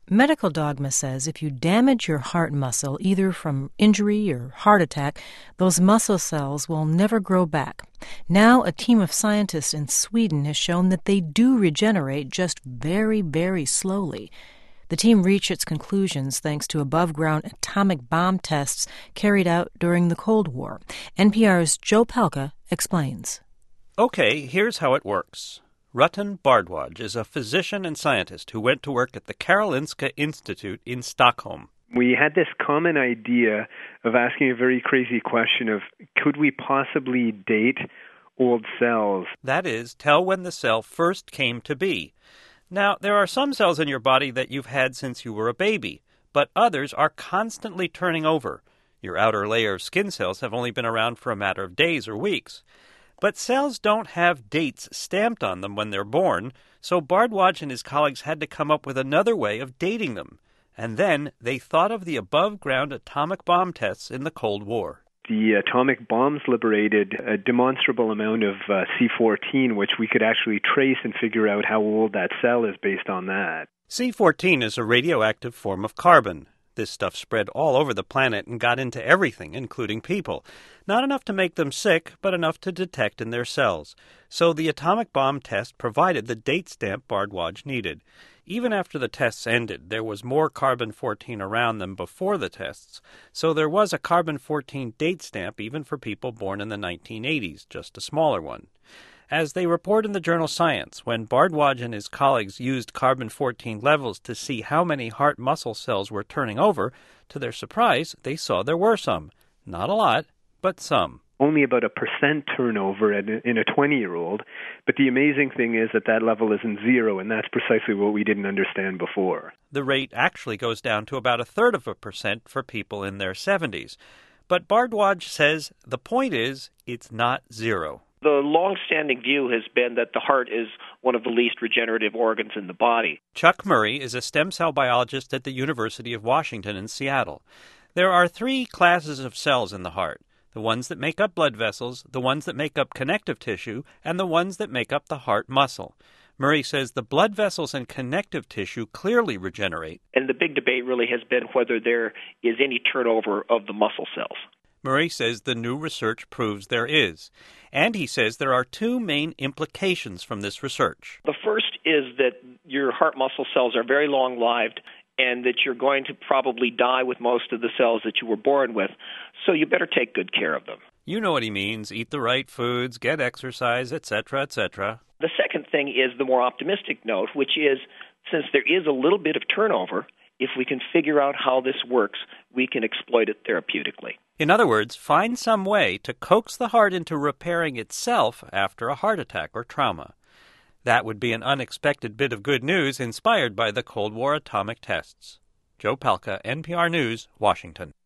Medical dogma says if you damage your heart muscle, either from injury or heart attack, those muscle cells will never grow back. Now, a team of scientists in Sweden has shown that they do regenerate, just very, very slowly. The team reached its conclusions thanks to above-ground atomic bomb tests carried out during the Cold War. NPR's Joe Palca explains. Okay, here's how it works. Rutten Bardwaj is a physician and scientist who went to work at the Karolinska Institute in Stockholm. We had this common idea of asking a very crazy question of, could we possibly date old cells? That is, tell when the cell first came to be. Now, there are some cells in your body that you've had since you were a baby, but others are constantly turning over. Your outer layer of skin cells have only been around for a matter of days or weeks. But cells don't have dates stamped on them when they're born, so Bardwaj and his colleagues had to come up with another way of dating them. And then they thought of the above-ground atomic bomb tests in the Cold War. The atomic bombs liberated a demonstrable amount of C14, which we could actually trace and figure out how old that cell is based on that. C14 is a radioactive form of carbon. This stuff spread all over the planet and got into everything, including people. Not enough to make them sick, but enough to detect in their cells. So the atomic bomb test provided the date stamp Bardwaj needed. Even after the tests ended, there was more carbon-14 around than before the tests. So there was a carbon-14 date stamp even for people born in the 1980s, just a smaller one. As they report in the journal Science, when Bardwaj and his colleagues used carbon-14 levels to see how many heart muscle cells were turning over, to their surprise, they saw there were some. Not a lot, but some. Only about 1% turnover in a 20-year-old, but the amazing thing is that that level isn't zero, and that's precisely what we didn't understand before. The rate actually goes down to about 1/3% for people in their 70s. But Bardwaj says the point is it's not zero. The long-standing view has been that the heart is one of the least regenerative organs in the body. Chuck Murray is a stem cell biologist at the University of Washington in Seattle. There are 3 classes of cells in the heart: the ones that make up blood vessels, the ones that make up connective tissue, and the ones that make up the heart muscle. Murray says the blood vessels and connective tissue clearly regenerate. And the big debate really has been whether there is any turnover of the muscle cells. Murray says the new research proves there is. And he says there are 2 main implications from this research. The first is that your heart muscle cells are very long-lived and that you're going to probably die with most of the cells that you were born with, so you better take good care of them. You know what he means: eat the right foods, get exercise, etc., etc. The second thing is the more optimistic note, which is, since there is a little bit of turnover, if we can figure out how this works, we can exploit it therapeutically. In other words, find some way to coax the heart into repairing itself after a heart attack or trauma. That would be an unexpected bit of good news inspired by the Cold War atomic tests. Joe Palca, NPR News, Washington.